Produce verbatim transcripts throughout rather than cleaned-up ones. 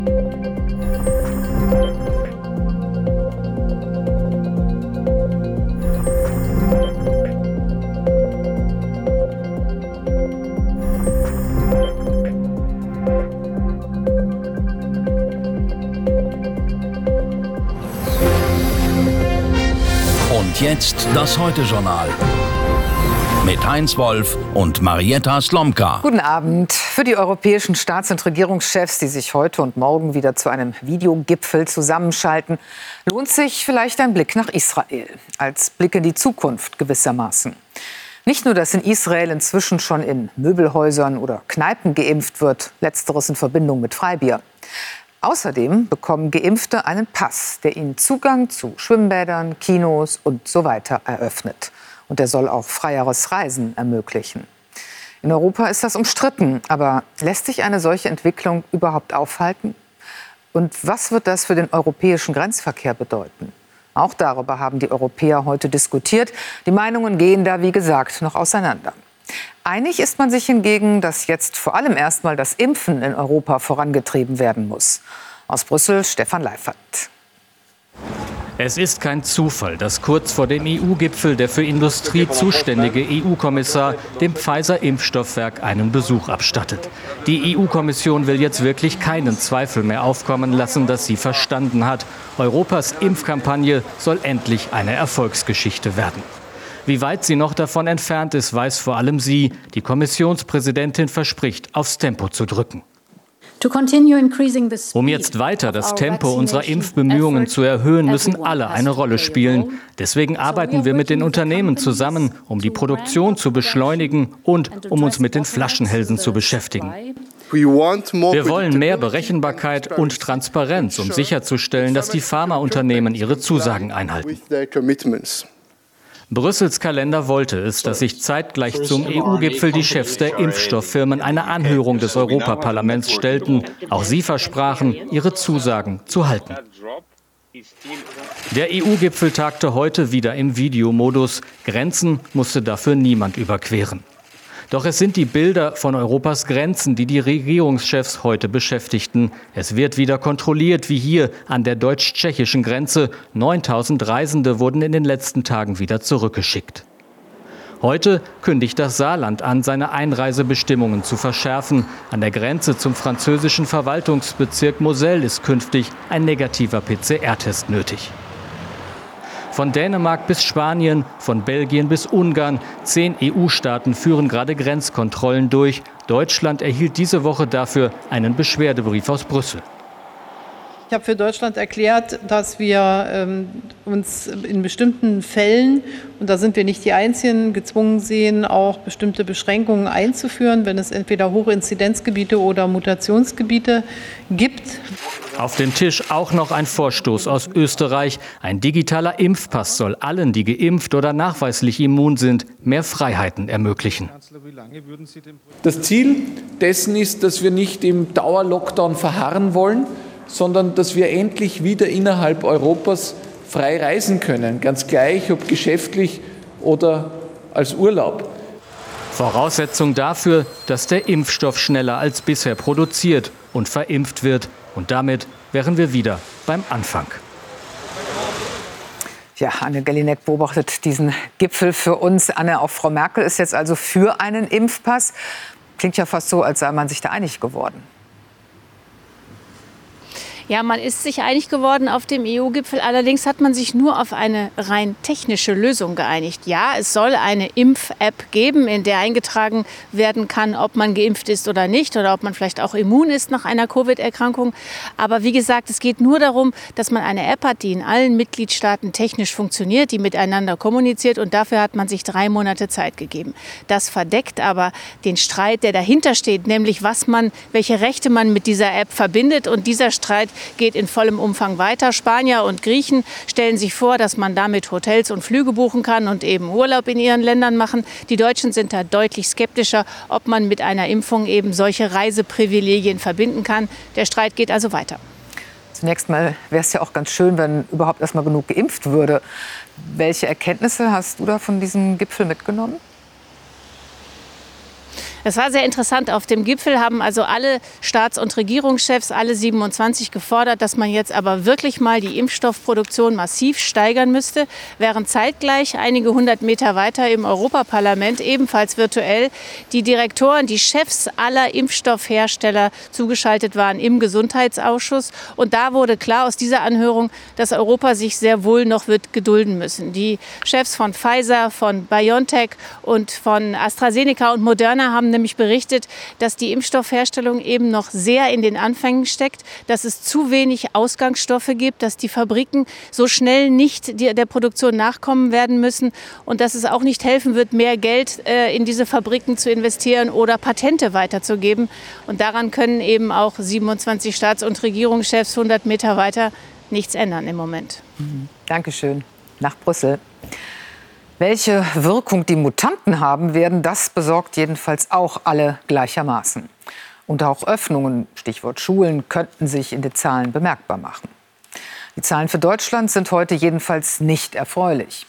Und jetzt das Heute-Journal mit Heinz Wolf und Marietta Slomka. Guten Abend. Für die europäischen Staats- und Regierungschefs, die sich heute und morgen wieder zu einem Videogipfel zusammenschalten, lohnt sich vielleicht ein Blick nach Israel. Als Blick in die Zukunft gewissermaßen. Nicht nur, dass in Israel inzwischen schon in Möbelhäusern oder Kneipen geimpft wird, letzteres in Verbindung mit Freibier. Außerdem bekommen Geimpfte einen Pass, der ihnen Zugang zu Schwimmbädern, Kinos und so weiter eröffnet. Und der soll auch freieres Reisen ermöglichen. In Europa ist das umstritten. Aber lässt sich eine solche Entwicklung überhaupt aufhalten? Und was wird das für den europäischen Grenzverkehr bedeuten? Auch darüber haben die Europäer heute diskutiert. Die Meinungen gehen da, wie gesagt, noch auseinander. Einig ist man sich hingegen, dass jetzt vor allem erstmal das Impfen in Europa vorangetrieben werden muss. Aus Brüssel Stefan Leifert. Es ist kein Zufall, dass kurz vor dem E U-Gipfel der für Industrie zuständige E U-Kommissar dem Pfizer-Impfstoffwerk einen Besuch abstattet. Die E U-Kommission will jetzt wirklich keinen Zweifel mehr aufkommen lassen, dass sie verstanden hat. Europas Impfkampagne soll endlich eine Erfolgsgeschichte werden. Wie weit sie noch davon entfernt ist, weiß vor allem sie. Die Kommissionspräsidentin verspricht, aufs Tempo zu drücken. Um jetzt weiter das Tempo unserer Impfbemühungen zu erhöhen, müssen alle eine Rolle spielen. Deswegen arbeiten wir mit den Unternehmen zusammen, um die Produktion zu beschleunigen und um uns mit den Flaschenhälsen zu beschäftigen. Wir wollen mehr Berechenbarkeit und Transparenz, um sicherzustellen, dass die Pharmaunternehmen ihre Zusagen einhalten. Brüssels Kalender wollte es, dass sich zeitgleich zum E U-Gipfel die Chefs der Impfstofffirmen eine Anhörung des Europaparlaments stellten. Auch sie versprachen, ihre Zusagen zu halten. Der E U-Gipfel tagte heute wieder im Videomodus. Grenzen musste dafür niemand überqueren. Doch es sind die Bilder von Europas Grenzen, die die Regierungschefs heute beschäftigten. Es wird wieder kontrolliert, wie hier an der deutsch-tschechischen Grenze. neuntausend Reisende wurden in den letzten Tagen wieder zurückgeschickt. Heute kündigt das Saarland an, seine Einreisebestimmungen zu verschärfen. An der Grenze zum französischen Verwaltungsbezirk Moselle ist künftig ein negativer P C R-Test nötig. Von Dänemark bis Spanien, von Belgien bis Ungarn. Zehn E U-Staaten führen gerade Grenzkontrollen durch. Deutschland erhielt diese Woche dafür einen Beschwerdebrief aus Brüssel. Ich habe für Deutschland erklärt, dass wir ähm, uns in bestimmten Fällen, und da sind wir nicht die Einzigen, gezwungen sehen, auch bestimmte Beschränkungen einzuführen, wenn es entweder Hochinzidenzgebiete oder Mutationsgebiete gibt. Auf dem Tisch auch noch ein Vorstoß aus Österreich. Ein digitaler Impfpass soll allen, die geimpft oder nachweislich immun sind, mehr Freiheiten ermöglichen. Das Ziel dessen ist, dass wir nicht im Dauerlockdown verharren wollen, sondern dass wir endlich wieder innerhalb Europas frei reisen können, ganz gleich, ob geschäftlich oder als Urlaub. Voraussetzung dafür, dass der Impfstoff schneller als bisher produziert und verimpft wird. Und damit wären wir wieder beim Anfang. Ja, Anne Gellinek beobachtet diesen Gipfel für uns. Anne, auch Frau Merkel ist jetzt also für einen Impfpass. Klingt ja fast so, als sei man sich da einig geworden. Ja, man ist sich einig geworden auf dem E U-Gipfel. Allerdings hat man sich nur auf eine rein technische Lösung geeinigt. Ja, es soll eine Impf-App geben, in der eingetragen werden kann, ob man geimpft ist oder nicht oder ob man vielleicht auch immun ist nach einer Covid-Erkrankung. Aber wie gesagt, es geht nur darum, dass man eine App hat, die in allen Mitgliedstaaten technisch funktioniert, die miteinander kommuniziert. Und dafür hat man sich drei Monate Zeit gegeben. Das verdeckt aber den Streit, der dahinter steht, nämlich was man, welche Rechte man mit dieser App verbindet. Und dieser Streit geht in vollem Umfang weiter. Spanier und Griechen stellen sich vor, dass man damit Hotels und Flüge buchen kann und eben Urlaub in ihren Ländern machen. Die Deutschen sind da deutlich skeptischer, ob man mit einer Impfung eben solche Reiseprivilegien verbinden kann. Der Streit geht also weiter. Zunächst mal wäre es ja auch ganz schön, wenn überhaupt erst mal genug geimpft würde. Welche Erkenntnisse hast du da von diesem Gipfel mitgenommen? Das war sehr interessant. Auf dem Gipfel haben also alle Staats- und Regierungschefs, alle siebenundzwanzig, gefordert, dass man jetzt aber wirklich mal die Impfstoffproduktion massiv steigern müsste, während zeitgleich einige hundert Meter weiter im Europaparlament, ebenfalls virtuell, die Direktoren, die Chefs aller Impfstoffhersteller zugeschaltet waren im Gesundheitsausschuss. Und da wurde klar aus dieser Anhörung, dass Europa sich sehr wohl noch wird gedulden müssen. Die Chefs von Pfizer, von BioNTech und von AstraZeneca und Moderna haben nämlich berichtet, dass die Impfstoffherstellung eben noch sehr in den Anfängen steckt, dass es zu wenig Ausgangsstoffe gibt, dass die Fabriken so schnell nicht der Produktion nachkommen werden müssen und dass es auch nicht helfen wird, mehr Geld äh, in diese Fabriken zu investieren oder Patente weiterzugeben. Und daran können eben auch siebenundzwanzig Staats- und Regierungschefs hundert Meter weiter nichts ändern im Moment. Mhm. Dankeschön. Nach Brüssel. Welche Wirkung die Mutanten haben werden, das besorgt jedenfalls auch alle gleichermaßen. Und auch Öffnungen, Stichwort Schulen, könnten sich in den Zahlen bemerkbar machen. Die Zahlen für Deutschland sind heute jedenfalls nicht erfreulich.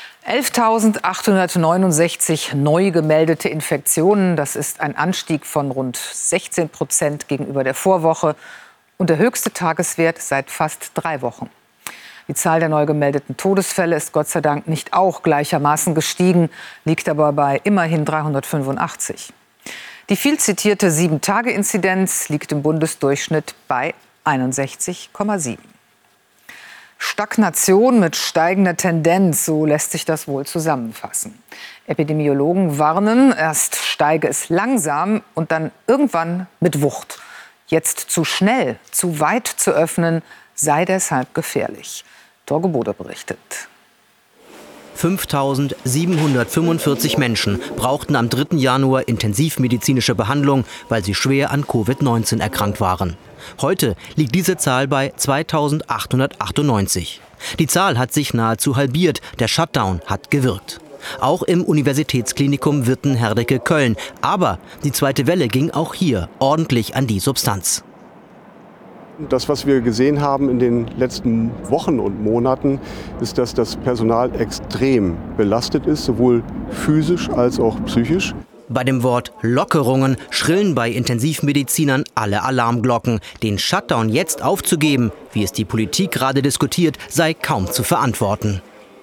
elftausendachthundertneunundsechzig neu gemeldete Infektionen, das ist ein Anstieg von rund sechzehn Prozent gegenüber der Vorwoche und der höchste Tageswert seit fast drei Wochen. Die Zahl der neu gemeldeten Todesfälle ist Gott sei Dank nicht auch gleichermaßen gestiegen, liegt aber bei immerhin dreihundertfünfundachtzig. Die viel zitierte sieben-Tage-Inzidenz liegt im Bundesdurchschnitt bei einundsechzig Komma sieben. Stagnation mit steigender Tendenz, so lässt sich das wohl zusammenfassen. Epidemiologen warnen, erst steige es langsam und dann irgendwann mit Wucht. Jetzt zu schnell, zu weit zu öffnen, sei deshalb gefährlich. Torge Bode berichtet. fünftausendsiebenhundertfünfundvierzig Menschen brauchten am dritten Januar intensivmedizinische Behandlung, weil sie schwer an Covid neunzehn erkrankt waren. Heute liegt diese Zahl bei zweitausendachthundertachtundneunzig. Die Zahl hat sich nahezu halbiert. Der Shutdown hat gewirkt. Auch im Universitätsklinikum Witten-Herdecke-Köln. Aber die zweite Welle ging auch hier ordentlich an die Substanz. Das, was wir gesehen haben in den letzten Wochen und Monaten, ist, dass das Personal extrem belastet ist, sowohl physisch als auch psychisch. Bei dem Wort Lockerungen schrillen bei Intensivmedizinern alle Alarmglocken. Den Shutdown jetzt aufzugeben, wie es die Politik gerade diskutiert, sei kaum zu verantworten.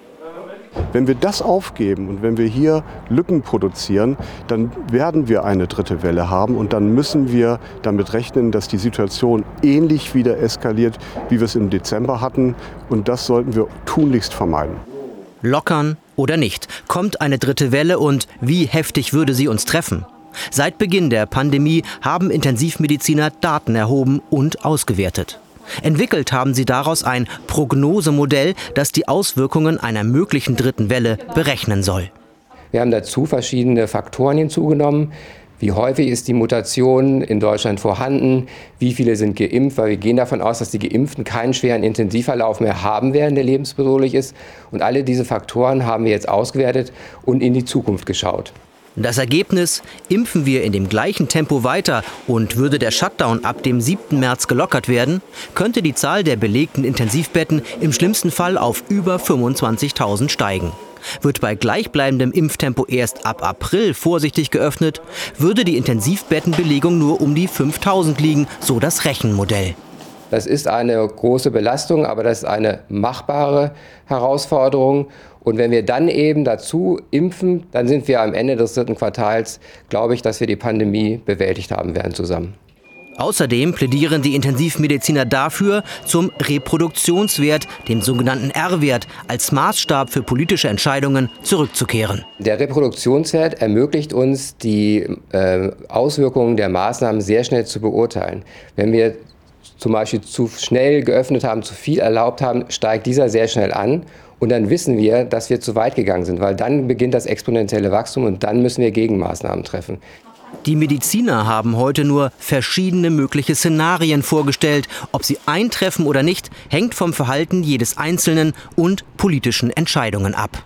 Wenn wir das aufgeben und wenn wir hier Lücken produzieren, dann werden wir eine dritte Welle haben und dann müssen wir damit rechnen, dass die Situation ähnlich wieder eskaliert, wie wir es im Dezember hatten. Und das sollten wir tunlichst vermeiden. Lockern oder nicht? Kommt eine dritte Welle und wie heftig würde sie uns treffen? Seit Beginn der Pandemie haben Intensivmediziner Daten erhoben und ausgewertet. Entwickelt haben sie daraus ein Prognosemodell, das die Auswirkungen einer möglichen dritten Welle berechnen soll. Wir haben dazu verschiedene Faktoren hinzugenommen. Wie häufig ist die Mutation in Deutschland vorhanden? Wie viele sind geimpft? Weil wir gehen davon aus, dass die Geimpften keinen schweren Intensivverlauf mehr haben werden, der lebensbedrohlich ist. Und alle diese Faktoren haben wir jetzt ausgewertet und in die Zukunft geschaut. Das Ergebnis: Impfen wir in dem gleichen Tempo weiter und würde der Shutdown ab dem siebten März gelockert werden, könnte die Zahl der belegten Intensivbetten im schlimmsten Fall auf über fünfundzwanzigtausend steigen. Wird bei gleichbleibendem Impftempo erst ab April vorsichtig geöffnet, würde die Intensivbettenbelegung nur um die fünftausend liegen, so das Rechenmodell. Das ist eine große Belastung, aber das ist eine machbare Herausforderung. Und wenn wir dann eben dazu impfen, dann sind wir am Ende des dritten Quartals, glaube ich, dass wir die Pandemie bewältigt haben werden zusammen. Außerdem plädieren die Intensivmediziner dafür, zum Reproduktionswert, dem sogenannten R-Wert, als Maßstab für politische Entscheidungen zurückzukehren. Der Reproduktionswert ermöglicht uns, die äh, Auswirkungen der Maßnahmen sehr schnell zu beurteilen. Wenn wir zum Beispiel zu schnell geöffnet haben, zu viel erlaubt haben, steigt dieser sehr schnell an. Und dann wissen wir, dass wir zu weit gegangen sind, weil dann beginnt das exponentielle Wachstum und dann müssen wir Gegenmaßnahmen treffen. Die Mediziner haben heute nur verschiedene mögliche Szenarien vorgestellt. Ob sie eintreffen oder nicht, hängt vom Verhalten jedes Einzelnen und politischen Entscheidungen ab.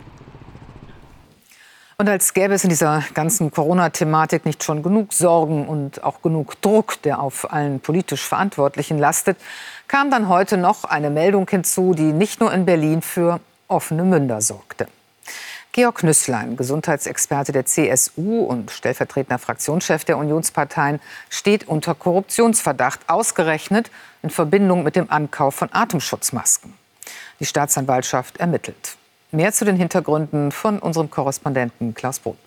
Und als gäbe es in dieser ganzen Corona-Thematik nicht schon genug Sorgen und auch genug Druck, der auf allen politisch Verantwortlichen lastet, kam dann heute noch eine Meldung hinzu, die nicht nur in Berlin für offene Münder sorgte. Georg Nüßlein, Gesundheitsexperte der C S U und stellvertretender Fraktionschef der Unionsparteien, steht unter Korruptionsverdacht, ausgerechnet in Verbindung mit dem Ankauf von Atemschutzmasken. Die Staatsanwaltschaft ermittelt. Mehr zu den Hintergründen von unserem Korrespondenten Klaus Bodbeck.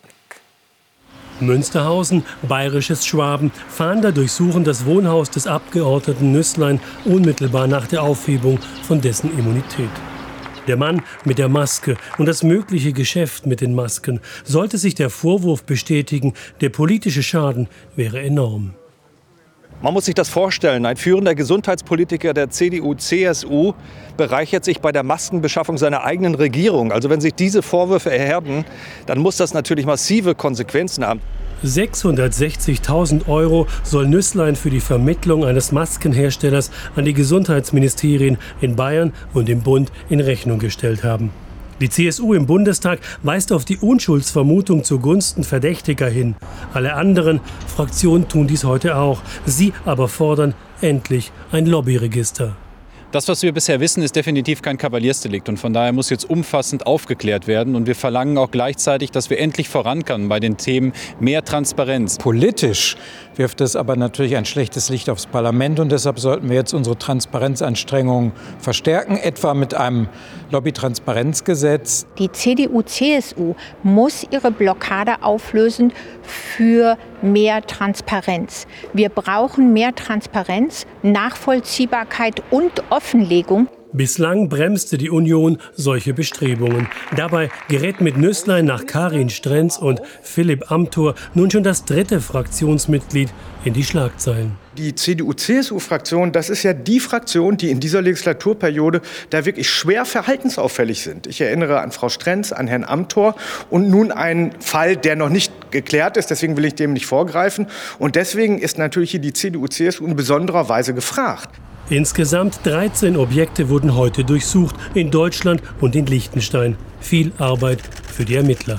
Münsterhausen, bayerisches Schwaben. Fahnder durchsuchen das Wohnhaus des Abgeordneten Nüßlein unmittelbar nach der Aufhebung von dessen Immunität. Der Mann mit der Maske und das mögliche Geschäft mit den Masken. Sollte sich der Vorwurf bestätigen, der politische Schaden wäre enorm. Man muss sich das vorstellen, ein führender Gesundheitspolitiker der C D U C S U bereichert sich bei der Maskenbeschaffung seiner eigenen Regierung. Also wenn sich diese Vorwürfe erhärten, dann muss das natürlich massive Konsequenzen haben. sechshundertsechzigtausend Euro soll Nüßlein für die Vermittlung eines Maskenherstellers an die Gesundheitsministerien in Bayern und im Bund in Rechnung gestellt haben. Die C S U im Bundestag weist auf die Unschuldsvermutung zugunsten Verdächtiger hin. Alle anderen Fraktionen tun dies heute auch. Sie aber fordern endlich ein Lobbyregister. Das, was wir bisher wissen, ist definitiv kein Kavaliersdelikt. Und von daher muss jetzt umfassend aufgeklärt werden. Und wir verlangen auch gleichzeitig, dass wir endlich vorankommen bei den Themen mehr Transparenz. Politisch wirft es aber natürlich ein schlechtes Licht aufs Parlament. Und deshalb sollten wir jetzt unsere Transparenzanstrengungen verstärken, etwa mit einem Lobbytransparenzgesetz. Die C D U C S U muss ihre Blockade auflösen für mehr Transparenz. Wir brauchen mehr Transparenz, Nachvollziehbarkeit und Offenlegung. Bislang bremste die Union solche Bestrebungen. Dabei gerät mit Nüßlein nach Karin Strenz und Philipp Amthor nun schon das dritte Fraktionsmitglied in die Schlagzeilen. Die C D U C S U-Fraktion, das ist ja die Fraktion, die in dieser Legislaturperiode da wirklich schwer verhaltensauffällig sind. Ich erinnere an Frau Strenz, an Herrn Amthor und nun einen Fall, der noch nicht geklärt ist, deswegen will ich dem nicht vorgreifen. Und deswegen ist natürlich hier die C D U C S U in besonderer Weise gefragt. Insgesamt dreizehn Objekte wurden heute durchsucht, in Deutschland und in Liechtenstein. Viel Arbeit für die Ermittler.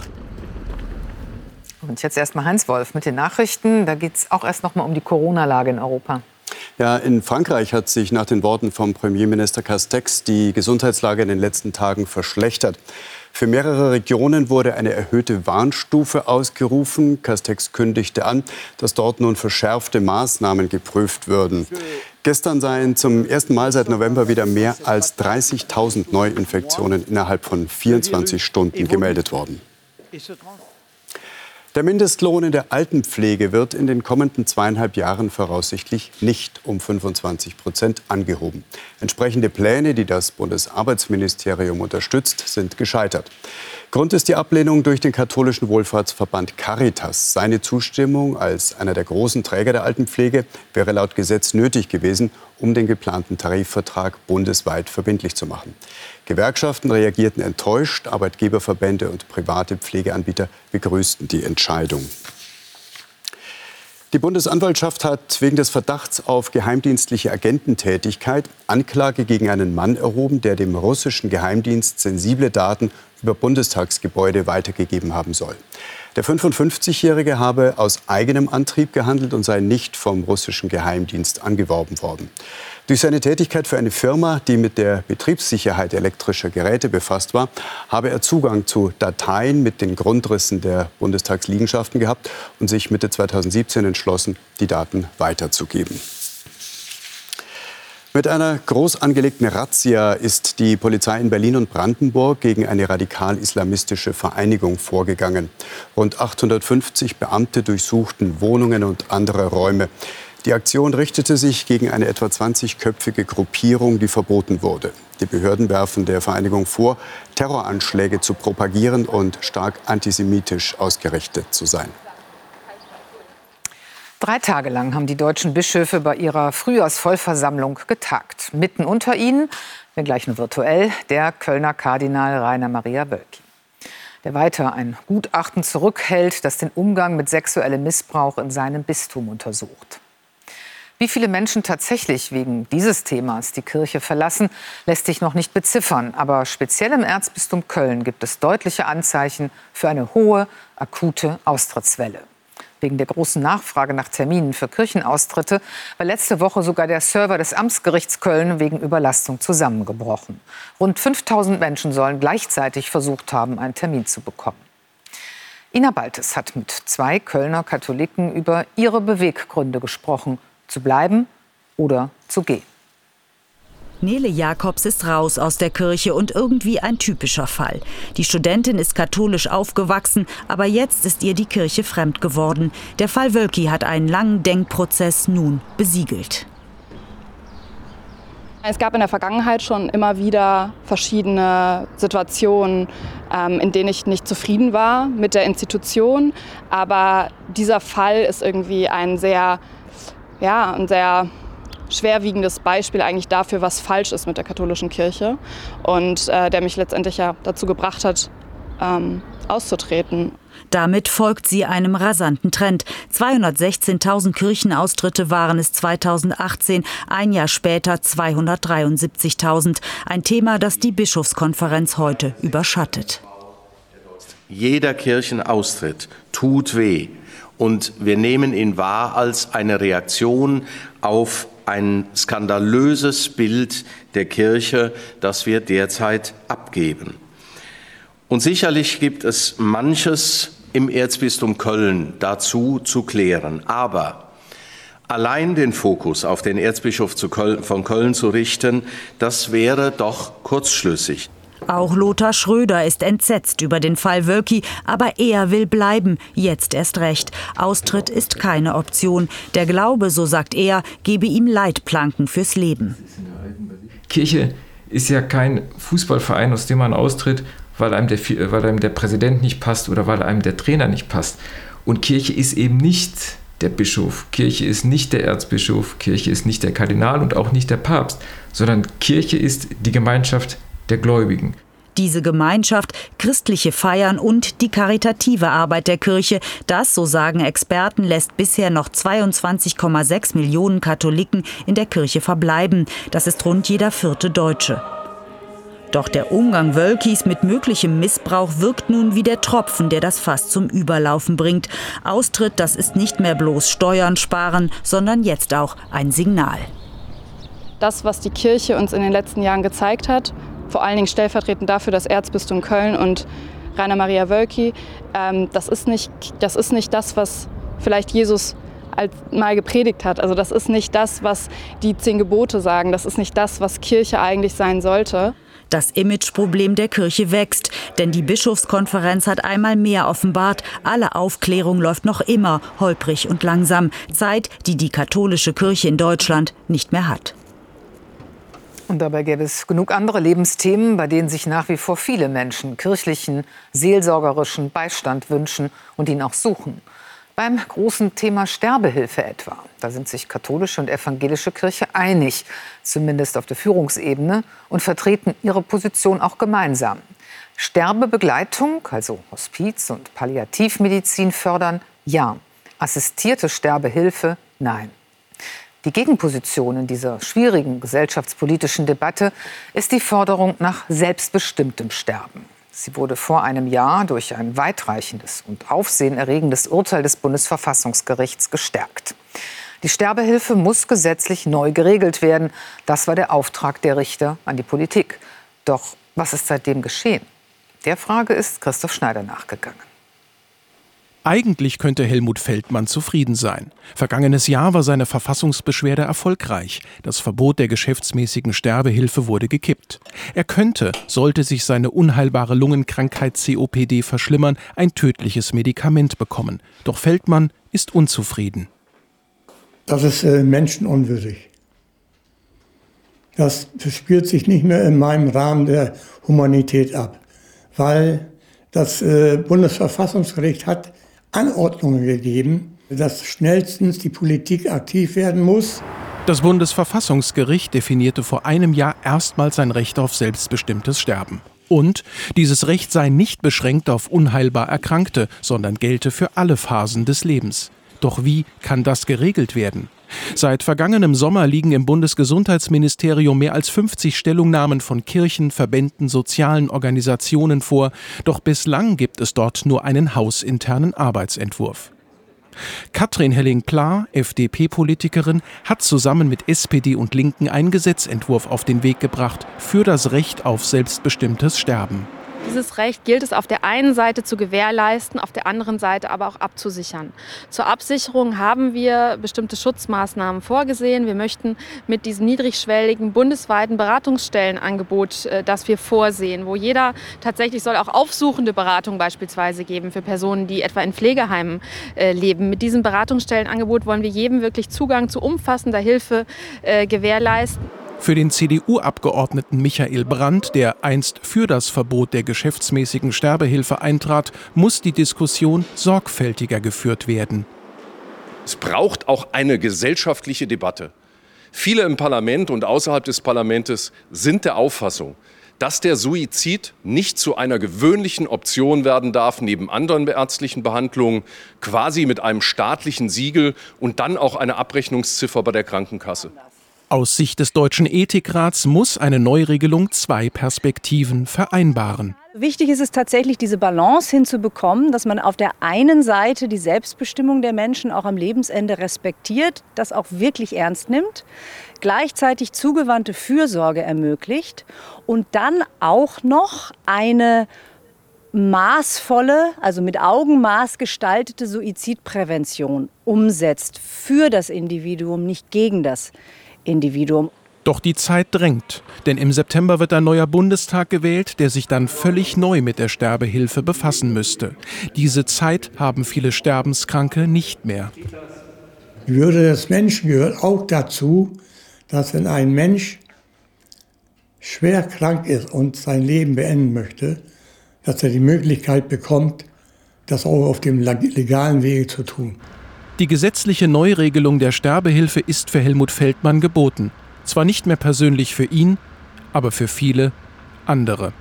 Und jetzt erstmal Heinz Wolf mit den Nachrichten. Da geht es auch erst noch mal um die Corona-Lage in Europa. Ja, in Frankreich hat sich nach den Worten vom Premierminister Castex die Gesundheitslage in den letzten Tagen verschlechtert. Für mehrere Regionen wurde eine erhöhte Warnstufe ausgerufen. Castex kündigte an, dass dort nun verschärfte Maßnahmen geprüft würden. Gestern seien zum ersten Mal seit November wieder mehr als dreißigtausend Neuinfektionen innerhalb von vierundzwanzig Stunden gemeldet worden. Der Mindestlohn in der Altenpflege wird in den kommenden zweieinhalb Jahren voraussichtlich nicht um fünfundzwanzig Prozent angehoben. Entsprechende Pläne, die das Bundesarbeitsministerium unterstützt, sind gescheitert. Grund ist die Ablehnung durch den katholischen Wohlfahrtsverband Caritas. Seine Zustimmung als einer der großen Träger der Altenpflege wäre laut Gesetz nötig gewesen, um den geplanten Tarifvertrag bundesweit verbindlich zu machen. Gewerkschaften reagierten enttäuscht, Arbeitgeberverbände und private Pflegeanbieter begrüßten die Entscheidung. Die Bundesanwaltschaft hat wegen des Verdachts auf geheimdienstliche Agententätigkeit Anklage gegen einen Mann erhoben, der dem russischen Geheimdienst sensible Daten über Bundestagsgebäude weitergegeben haben soll. Der fünfundfünfzigjährige habe aus eigenem Antrieb gehandelt und sei nicht vom russischen Geheimdienst angeworben worden. Durch seine Tätigkeit für eine Firma, die mit der Betriebssicherheit elektrischer Geräte befasst war, habe er Zugang zu Dateien mit den Grundrissen der Bundestagsliegenschaften gehabt und sich Mitte zweitausendsiebzehn entschlossen, die Daten weiterzugeben. Mit einer groß angelegten Razzia ist die Polizei in Berlin und Brandenburg gegen eine radikal-islamistische Vereinigung vorgegangen. Rund achthundertfünfzig Beamte durchsuchten Wohnungen und andere Räume. Die Aktion richtete sich gegen eine etwa zwanzigköpfige Gruppierung, die verboten wurde. Die Behörden werfen der Vereinigung vor, Terroranschläge zu propagieren und stark antisemitisch ausgerichtet zu sein. Drei Tage lang haben die deutschen Bischöfe bei ihrer Frühjahrsvollversammlung getagt. Mitten unter ihnen, wenngleich nur virtuell, der Kölner Kardinal Rainer Maria Wölki, der weiter ein Gutachten zurückhält, das den Umgang mit sexuellem Missbrauch in seinem Bistum untersucht. Wie viele Menschen tatsächlich wegen dieses Themas die Kirche verlassen, lässt sich noch nicht beziffern. Aber speziell im Erzbistum Köln gibt es deutliche Anzeichen für eine hohe, akute Austrittswelle. Wegen der großen Nachfrage nach Terminen für Kirchenaustritte war letzte Woche sogar der Server des Amtsgerichts Köln wegen Überlastung zusammengebrochen. Rund fünftausend Menschen sollen gleichzeitig versucht haben, einen Termin zu bekommen. Ina Baltes hat mit zwei Kölner Katholiken über ihre Beweggründe gesprochen, zu bleiben oder zu gehen. Nele Jakobs ist raus aus der Kirche und irgendwie ein typischer Fall. Die Studentin ist katholisch aufgewachsen, aber jetzt ist ihr die Kirche fremd geworden. Der Fall Wölki hat einen langen Denkprozess nun besiegelt. Es gab in der Vergangenheit schon immer wieder verschiedene Situationen, ähm, in denen ich nicht zufrieden war mit der Institution. Aber dieser Fall ist irgendwie ein sehr, ja, ein sehr schwerwiegendes Beispiel eigentlich dafür, was falsch ist mit der katholischen Kirche und äh, der mich letztendlich ja dazu gebracht hat, ähm, auszutreten. Damit folgt sie einem rasanten Trend. zweihundertsechzehntausend Kirchenaustritte waren es zweitausendachtzehn, ein Jahr später zweihundertdreiundsiebzigtausend. Ein Thema, das die Bischofskonferenz heute überschattet. Jeder Kirchenaustritt tut weh und wir nehmen ihn wahr als eine Reaktion auf ein skandalöses Bild der Kirche, das wir derzeit abgeben. Und sicherlich gibt es manches im Erzbistum Köln dazu zu klären. Aber allein den Fokus auf den Erzbischof von Köln zu richten, das wäre doch kurzschlüssig. Auch Lothar Schröder ist entsetzt über den Fall Wölki, aber er will bleiben, jetzt erst recht. Austritt ist keine Option. Der Glaube, so sagt er, gebe ihm Leitplanken fürs Leben. Kirche ist ja kein Fußballverein, aus dem man austritt, weil einem, der, weil einem der Präsident nicht passt oder weil einem der Trainer nicht passt. Und Kirche ist eben nicht der Bischof, Kirche ist nicht der Erzbischof, Kirche ist nicht der Kardinal und auch nicht der Papst, sondern Kirche ist die Gemeinschaft der Gläubigen. Diese Gemeinschaft, christliche Feiern und die karitative Arbeit der Kirche, das, so sagen Experten, lässt bisher noch zweiundzwanzig Komma sechs Millionen Katholiken in der Kirche verbleiben. Das ist rund jeder vierte Deutsche. Doch der Umgang Wölkis mit möglichem Missbrauch wirkt nun wie der Tropfen, der das Fass zum Überlaufen bringt. Austritt, das ist nicht mehr bloß Steuern sparen, sondern jetzt auch ein Signal. Das, was die Kirche uns in den letzten Jahren gezeigt hat, vor allen Dingen stellvertretend dafür das Erzbistum Köln und Rainer Maria Wölki, ähm, das ist nicht, das ist nicht das, was vielleicht Jesus als mal gepredigt hat. Also das ist nicht das, was die zehn Gebote sagen. Das ist nicht das, was Kirche eigentlich sein sollte. Das Imageproblem der Kirche wächst, denn die Bischofskonferenz hat einmal mehr offenbart, alle Aufklärung läuft noch immer holprig und langsam. Zeit, die die katholische Kirche in Deutschland nicht mehr hat. Und dabei gäbe es genug andere Lebensthemen, bei denen sich nach wie vor viele Menschen kirchlichen, seelsorgerischen Beistand wünschen und ihn auch suchen. Beim großen Thema Sterbehilfe etwa. Da sind sich katholische und evangelische Kirche einig, zumindest auf der Führungsebene, und vertreten ihre Position auch gemeinsam. Sterbebegleitung, also Hospiz- und Palliativmedizin fördern, ja. Assistierte Sterbehilfe, nein. Die Gegenposition in dieser schwierigen gesellschaftspolitischen Debatte ist die Forderung nach selbstbestimmtem Sterben. Sie wurde vor einem Jahr durch ein weitreichendes und aufsehenerregendes Urteil des Bundesverfassungsgerichts gestärkt. Die Sterbehilfe muss gesetzlich neu geregelt werden. Das war der Auftrag der Richter an die Politik. Doch was ist seitdem geschehen? Der Frage ist Christoph Schneider nachgegangen. Eigentlich könnte Helmut Feldmann zufrieden sein. Vergangenes Jahr war seine Verfassungsbeschwerde erfolgreich. Das Verbot der geschäftsmäßigen Sterbehilfe wurde gekippt. Er könnte, sollte sich seine unheilbare Lungenkrankheit C O P D verschlimmern, ein tödliches Medikament bekommen. Doch Feldmann ist unzufrieden. Das ist äh, menschenunwürdig. Das, das spielt sich nicht mehr in meinem Rahmen der Humanität ab, weil das äh, Bundesverfassungsgericht hat Anordnungen gegeben, dass schnellstens die Politik aktiv werden muss. Das Bundesverfassungsgericht definierte vor einem Jahr erstmals sein Recht auf selbstbestimmtes Sterben. Und dieses Recht sei nicht beschränkt auf unheilbar Erkrankte, sondern gelte für alle Phasen des Lebens. Doch wie kann das geregelt werden? Seit vergangenem Sommer liegen im Bundesgesundheitsministerium mehr als fünfzig Stellungnahmen von Kirchen, Verbänden, sozialen Organisationen vor. Doch bislang gibt es dort nur einen hausinternen Arbeitsentwurf. Katrin Helling-Pla, F D P-Politikerin, hat zusammen mit S P D und Linken einen Gesetzentwurf auf den Weg gebracht für das Recht auf selbstbestimmtes Sterben. Dieses Recht gilt es auf der einen Seite zu gewährleisten, auf der anderen Seite aber auch abzusichern. Zur Absicherung haben wir bestimmte Schutzmaßnahmen vorgesehen. Wir möchten mit diesem niedrigschwelligen bundesweiten Beratungsstellenangebot, das wir vorsehen, wo jeder tatsächlich soll auch aufsuchende Beratung beispielsweise geben für Personen, die etwa in Pflegeheimen leben. Mit diesem Beratungsstellenangebot wollen wir jedem wirklich Zugang zu umfassender Hilfe gewährleisten. Für den C D U-Abgeordneten Michael Brandt, der einst für das Verbot der geschäftsmäßigen Sterbehilfe eintrat, muss die Diskussion sorgfältiger geführt werden. Es braucht auch eine gesellschaftliche Debatte. Viele im Parlament und außerhalb des Parlaments sind der Auffassung, dass der Suizid nicht zu einer gewöhnlichen Option werden darf, neben anderen ärztlichen Behandlungen, quasi mit einem staatlichen Siegel und dann auch einer Abrechnungsziffer bei der Krankenkasse. Aus Sicht des Deutschen Ethikrats muss eine Neuregelung zwei Perspektiven vereinbaren. Wichtig ist es tatsächlich, diese Balance hinzubekommen, dass man auf der einen Seite die Selbstbestimmung der Menschen auch am Lebensende respektiert, das auch wirklich ernst nimmt, gleichzeitig zugewandte Fürsorge ermöglicht und dann auch noch eine maßvolle, also mit Augenmaß gestaltete Suizidprävention umsetzt für das Individuum, nicht gegen das Individuum. Doch die Zeit drängt, denn im September wird ein neuer Bundestag gewählt, der sich dann völlig neu mit der Sterbehilfe befassen müsste. Diese Zeit haben viele Sterbenskranke nicht mehr. Die Würde des Menschen gehört auch dazu, dass wenn ein Mensch schwer krank ist und sein Leben beenden möchte, dass er die Möglichkeit bekommt, das auch auf dem legalen Wege zu tun. Die gesetzliche Neuregelung der Sterbehilfe ist für Helmut Feldmann geboten. Zwar nicht mehr persönlich für ihn, aber für viele andere.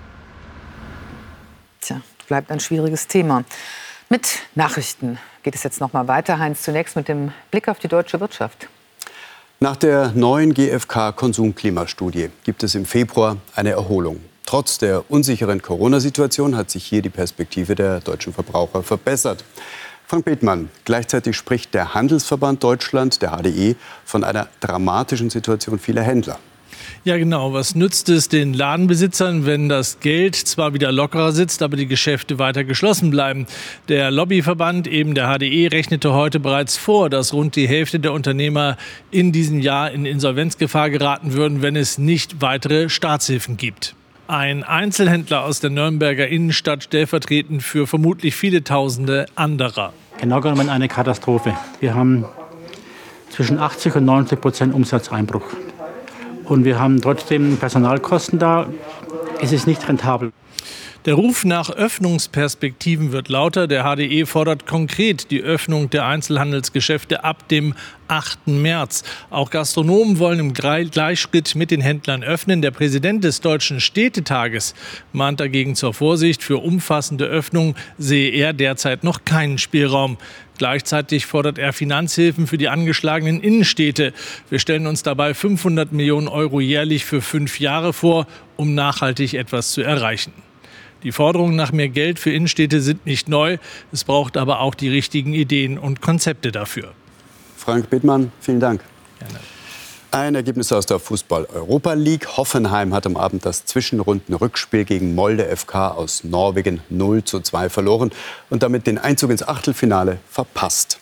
Tja, bleibt ein schwieriges Thema. Mit Nachrichten geht es jetzt noch mal weiter. Heinz, zunächst mit dem Blick auf die deutsche Wirtschaft. Nach der neuen G f K-Konsumklimastudie gibt es im Februar eine Erholung. Trotz der unsicheren Corona-Situation hat sich hier die Perspektive der deutschen Verbraucher verbessert. Frank Bethmann, gleichzeitig spricht der Handelsverband Deutschland, der H D E, von einer dramatischen Situation vieler Händler. Ja genau, was nützt es den Ladenbesitzern, wenn das Geld zwar wieder lockerer sitzt, aber die Geschäfte weiter geschlossen bleiben? Der Lobbyverband, eben der H D E, rechnete heute bereits vor, dass rund die Hälfte der Unternehmer in diesem Jahr in Insolvenzgefahr geraten würden, wenn es nicht weitere Staatshilfen gibt. Ein Einzelhändler aus der Nürnberger Innenstadt stellvertretend für vermutlich viele Tausende anderer. Genau genommen eine Katastrophe. Wir haben zwischen achtzig und neunzig Prozent Umsatzeinbruch. Und wir haben trotzdem Personalkosten da. Es ist nicht rentabel. Der Ruf nach Öffnungsperspektiven wird lauter. Der H D E fordert konkret die Öffnung der Einzelhandelsgeschäfte ab dem achten März. Auch Gastronomen wollen im Gleichschritt mit den Händlern öffnen. Der Präsident des Deutschen Städtetages mahnt dagegen zur Vorsicht. Für umfassende Öffnung sehe er derzeit noch keinen Spielraum. Gleichzeitig fordert er Finanzhilfen für die angeschlagenen Innenstädte. Wir stellen uns dabei fünfhundert Millionen Euro jährlich für fünf Jahre vor, um nachhaltig etwas zu erreichen. Die Forderungen nach mehr Geld für Innenstädte sind nicht neu. Es braucht aber auch die richtigen Ideen und Konzepte dafür. Frank Bethmann, vielen Dank. Gerne. Ein Ergebnis aus der Fußball-Europa League. Hoffenheim hat am Abend das Zwischenrunden-Rückspiel gegen Molde F K aus Norwegen null zu zwei verloren und damit den Einzug ins Achtelfinale verpasst.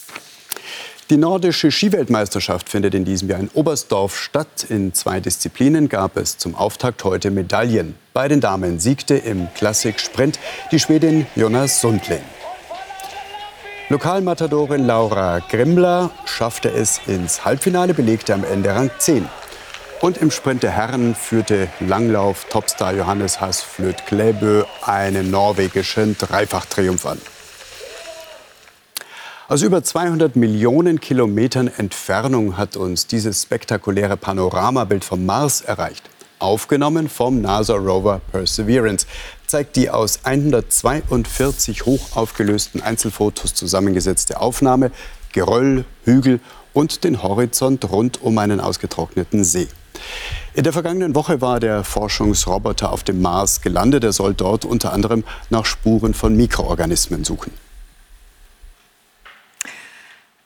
Die nordische Skiweltmeisterschaft findet in diesem Jahr in Oberstdorf statt. In zwei Disziplinen gab es zum Auftakt heute Medaillen. Bei den Damen siegte im Klassik-Sprint die Schwedin Jonas Sundling. Lokalmatadorin Laura Grimbler schaffte es ins Halbfinale, belegte am Ende Rang zehn. Und im Sprint der Herren führte Langlauf-Topstar Johannes Hasflöt-Klæbø einen norwegischen Dreifachtriumph an. Aus über zweihundert Millionen Kilometern Entfernung hat uns dieses spektakuläre Panoramabild vom Mars erreicht. Aufgenommen vom NASA-Rover Perseverance, zeigt die aus hundertzweiundvierzig hochaufgelösten Einzelfotos zusammengesetzte Aufnahme Geröll, Hügel und den Horizont rund um einen ausgetrockneten See. In der vergangenen Woche war der Forschungsroboter auf dem Mars gelandet. Er soll dort unter anderem nach Spuren von Mikroorganismen suchen.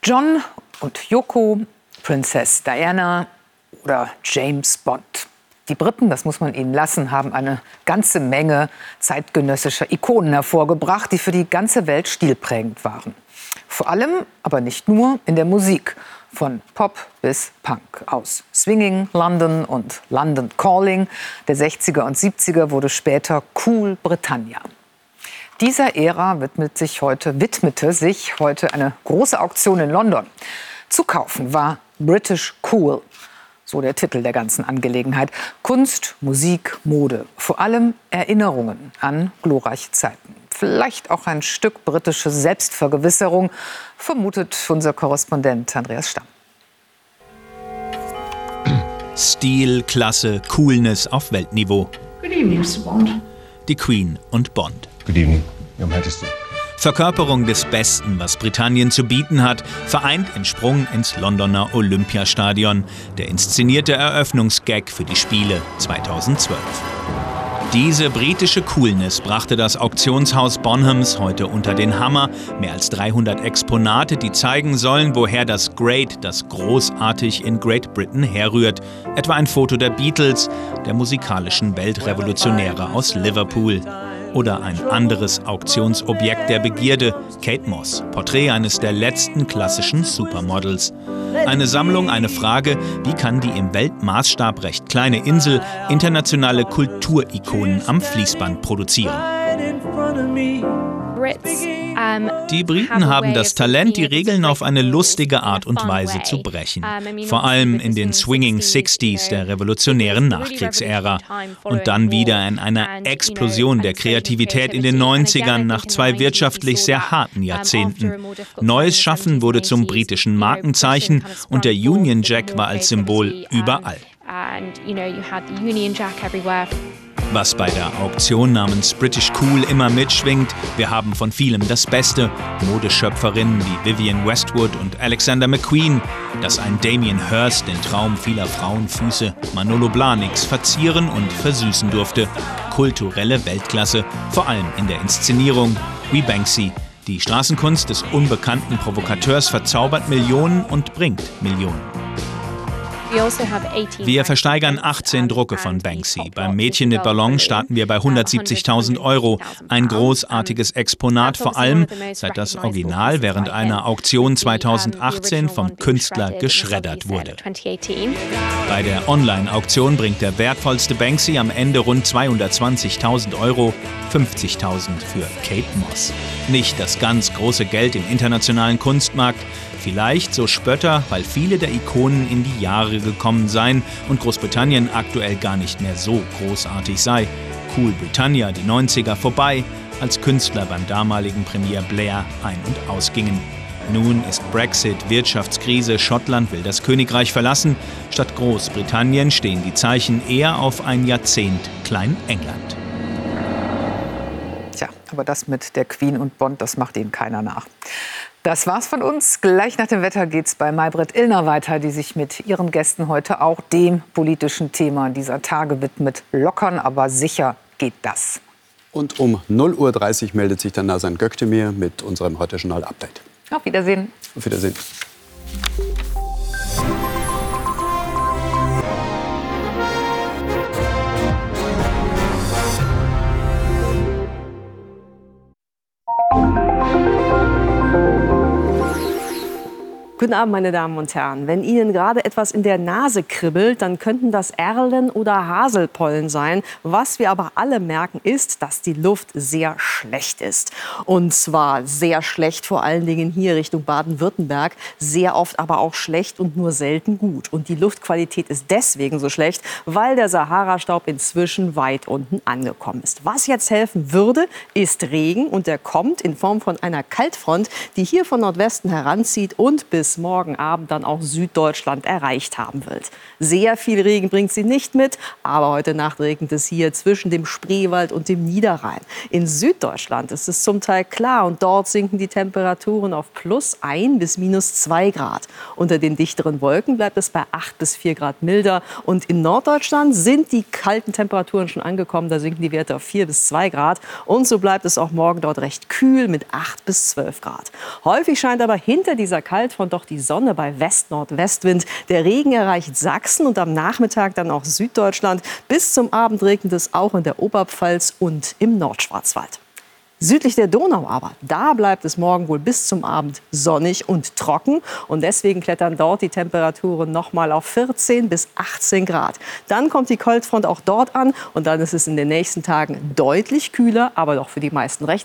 John und Yoko, Princess Diana oder James Bond. Die Briten, das muss man ihnen lassen, haben eine ganze Menge zeitgenössischer Ikonen hervorgebracht, die für die ganze Welt stilprägend waren. Vor allem, aber nicht nur, in der Musik. Von Pop bis Punk. Aus Swinging London und London Calling der sechziger und siebziger wurde später Cool Britannia. Dieser Ära widmet sich heute, widmete sich heute eine große Auktion in London. Zu kaufen war British Cool, so der Titel der ganzen Angelegenheit. Kunst, Musik, Mode, vor allem Erinnerungen an glorreiche Zeiten. Vielleicht auch ein Stück britische Selbstvergewisserung, vermutet unser Korrespondent Andreas Stamm. Stil, Klasse, Coolness auf Weltniveau. Good evening, Mister Bond. Die Queen und Bond. Good evening, Your Majesty. Verkörperung des Besten, was Britannien zu bieten hat, vereint im Sprung ins Londoner Olympiastadion. Der inszenierte Eröffnungsgag für die Spiele zweitausendzwölf. Diese britische Coolness brachte das Auktionshaus Bonhams heute unter den Hammer. Mehr als dreihundert Exponate, die zeigen sollen, woher das Great, das großartig in Great Britain herrührt. Etwa ein Foto der Beatles, der musikalischen Weltrevolutionäre aus Liverpool. Oder ein anderes Auktionsobjekt der Begierde, Kate Moss, Porträt eines der letzten klassischen Supermodels. Eine Sammlung, eine Frage, wie kann die im Weltmaßstab recht kleine Insel internationale Kulturikonen am Fließband produzieren? Die Briten haben das Talent, die Regeln auf eine lustige Art und Weise zu brechen. Vor allem in den Swinging Sixties der revolutionären Nachkriegsära. Und dann wieder in einer Explosion der Kreativität in den neunzigern nach zwei wirtschaftlich sehr harten Jahrzehnten. Neues Schaffen wurde zum britischen Markenzeichen und der Union Jack war als Symbol überall. Was bei der Auktion namens British Cool immer mitschwingt, wir haben von vielem das Beste. Modeschöpferinnen wie Vivienne Westwood und Alexander McQueen, dass ein Damien Hirst den Traum vieler Frauenfüße, Manolo Blahniks verzieren und versüßen durfte. Kulturelle Weltklasse, vor allem in der Inszenierung, wie Banksy. Die Straßenkunst des unbekannten Provokateurs verzaubert Millionen und bringt Millionen. Wir versteigern achtzehn Drucke von Banksy. Beim Mädchen mit Ballon starten wir bei hundertsiebzigtausend Euro. Ein großartiges Exponat, vor allem seit das Original während einer Auktion zweitausendachtzehn vom Künstler geschreddert wurde. Bei der Online-Auktion bringt der wertvollste Banksy am Ende rund zweihundertzwanzigtausend Euro, fünfzigtausend für Kate Moss. Nicht das ganz große Geld im internationalen Kunstmarkt, vielleicht so Spötter, weil viele der Ikonen in die Jahre gekommen seien und Großbritannien aktuell gar nicht mehr so großartig sei. Cool Britannia, die neunziger vorbei, als Künstler beim damaligen Premier Blair ein- und ausgingen. Nun ist Brexit, Wirtschaftskrise, Schottland will das Königreich verlassen. Statt Großbritannien stehen die Zeichen eher auf ein Jahrzehnt Klein-England. Tja, aber das mit der Queen und Bond, das macht ihnen keiner nach. Das war's von uns. Gleich nach dem Wetter geht's bei Maybrit Illner weiter, die sich mit ihren Gästen heute auch dem politischen Thema dieser Tage widmet. Lockern, aber sicher geht das. Und um null Uhr dreißig meldet sich dann Nazan Göktemir mit unserem Heute-Journal-Update. Auf Wiedersehen. Auf Wiedersehen. Guten Abend, meine Damen und Herren. Wenn Ihnen gerade etwas in der Nase kribbelt, dann könnten das Erlen- oder Haselpollen sein. Was wir aber alle merken, ist, dass die Luft sehr schlecht ist. Und zwar sehr schlecht, vor allen Dingen hier Richtung Baden-Württemberg. Sehr oft aber auch schlecht und nur selten gut. Und die Luftqualität ist deswegen so schlecht, weil der Sahara-Staub inzwischen weit unten angekommen ist. Was jetzt helfen würde, ist Regen. Und der kommt in Form von einer Kaltfront, die hier von Nordwesten heranzieht und bis morgen Abend dann auch Süddeutschland erreicht haben wird. Sehr viel Regen bringt sie nicht mit, aber heute Nacht regnet es hier zwischen dem Spreewald und dem Niederrhein. In Süddeutschland ist es zum Teil klar und dort sinken die Temperaturen auf plus ein bis minus zwei Grad. Unter den dichteren Wolken bleibt es bei acht bis vier Grad milder und in Norddeutschland sind die kalten Temperaturen schon angekommen, da sinken die Werte auf vier bis zwei Grad und so bleibt es auch morgen dort recht kühl mit acht bis zwölf Grad. Häufig scheint aber hinter dieser Kaltfront doch noch die Sonne bei West-Nordwestwind. Der Regen erreicht Sachsen und am Nachmittag dann auch Süddeutschland. Bis zum Abend regnet es auch in der Oberpfalz und im Nordschwarzwald. Südlich der Donau aber, da bleibt es morgen wohl bis zum Abend sonnig und trocken. Und deswegen klettern dort die Temperaturen noch mal auf vierzehn bis achtzehn Grad. Dann kommt die Coldfront auch dort an und dann ist es in den nächsten Tagen deutlich kühler, aber doch für die meisten recht